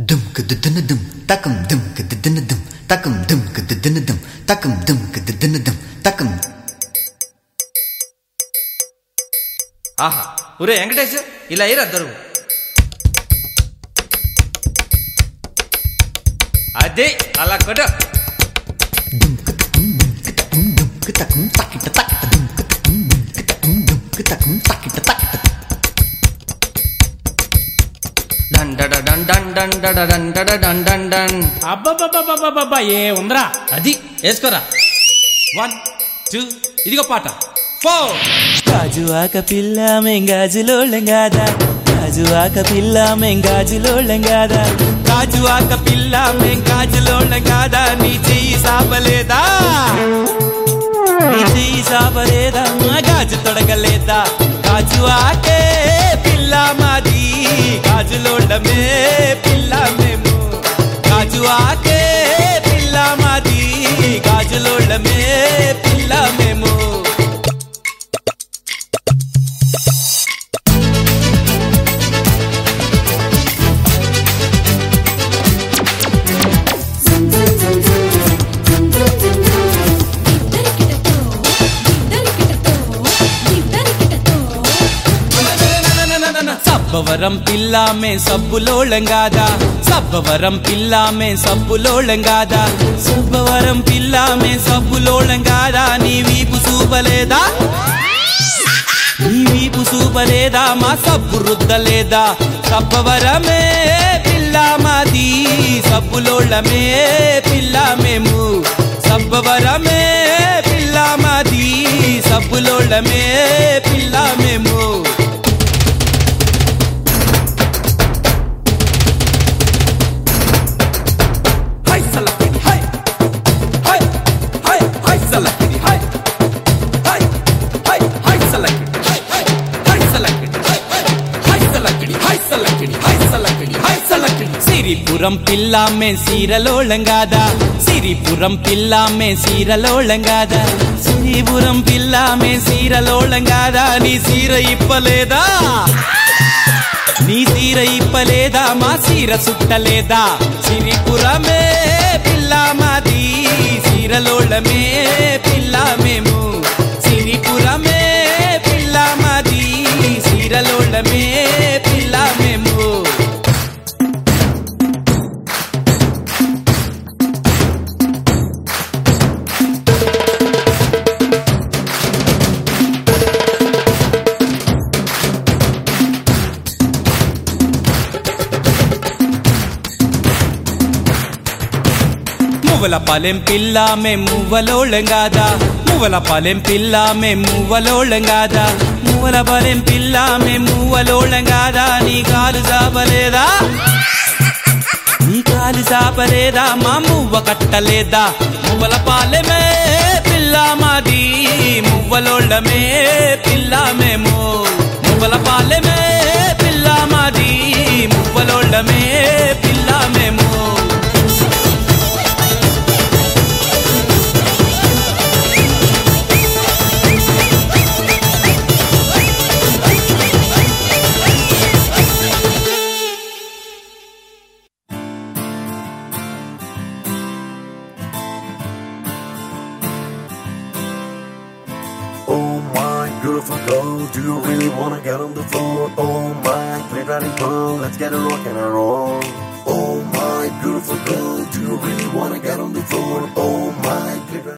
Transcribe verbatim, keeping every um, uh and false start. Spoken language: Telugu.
దుమ్కు దుద్దున దుమ్ తకం దుమ్కు దుద్దున దుమ్ తకం దుమ్కు దుద్దున దుమ్ తకం దుమ్కు దుద్దున దుమ్ తకం. ఆహా ఒరే వెంకటేష్ ఇలా అయ్యారు అద్దరు అదే అలా కొడ దుమ్కు తకం దుమ్కు తకం దుమ్కు తకం తకిట తకిట దుమ్కు తకం దుమ్కు తకం దుమ్కు తకం తకిట తకిట డండడ డం డం డండడ డండడ డం డం డం. అబ్బబ్బబ్బబ్బబ్బబ్బా ఏ ఉందరా అది వేసుకోరా. వన్ టూ ఇదిగో పాట ఫోర్. గాజువాక పిల్ల మెంగాజులోళ్ళం గాదా, గాజువాక పిల్ల మెంగాజులోళ్ళం గాదా, గాజువాక పిల్ల మెంగాజులోళ్ళం గాదా, నీ చెయ్యి సాపలేదా, నీ చెయ్యి సాపలేదా, మా గాజు తొడగలేదా, గాజువాకే పిల్ల మాది, గాజులోళ్ళమే పిల్ల మేము, గాజువాకే పిల్ల మాది, గాజులోళ్ళమే పిల్ల మేము. సబ్బవరం పిల్ల మే సబ్బులోళం గాదా, సబ్బవరం పిల్ల మే సబ్బులోళం గాదా, సబ్బవరం పిల్ల మే సబ్బులోళం గాదా, నీ వీపు చూపలేదా, నీ వీపు చూపలేదా, మా సబ్బు రుద్దలేదా, సబ్బవరమే పిల్ల మాది, సబ్బులోళమే పిల్ల మేము, సబ్బవరమే పిల్ల మాది, సబ్బులోళమే పిల్ల మేము. సిరిపురం పిల్ల మే సీరలోళం గాదా, సిరిపురం పిల్ల మే సీరలోళం గాదా, సిరిపురం పిల్ల మే సీరలోళం గాదా, నీ సీర ఇప్పలేదా, నీ సీర ఇప్పలేదా, మా సీర సుట్టలేదా, సిరిపురమే పిల్ల మాది, సీరలోళమే పిల్ల మేము, సిరిపురమే పిల్ల మాది, సీరలోళమే పిల్ల మేము. మువ్వల పాలెం పిల్ల మే మువ్వలోళం గాదా, మువ్వల పాలెం పిల్ల మే మువ్వలోళం గాదా, మువ్వల పాలెం పిల్ల మే మువ్వలోళం గాదా, నీ కాలు చాపలేదా, నీ కాలు చాపలేదా, మా మువ్వ కట్టలేదా, మువ్వల పాలెమే పిల్ల మాది, మువ్వలోళమే పిల్ల మేము, మువ్వల పాలెమే పిల్ల మాది, మువ్వలోళమే పిల్ల మేము. Beautiful girl, do you really wanna get on the floor? Oh my, play daddy girl, let's get a rock and a roll. Oh my, beautiful girl, do you really wanna get on the floor?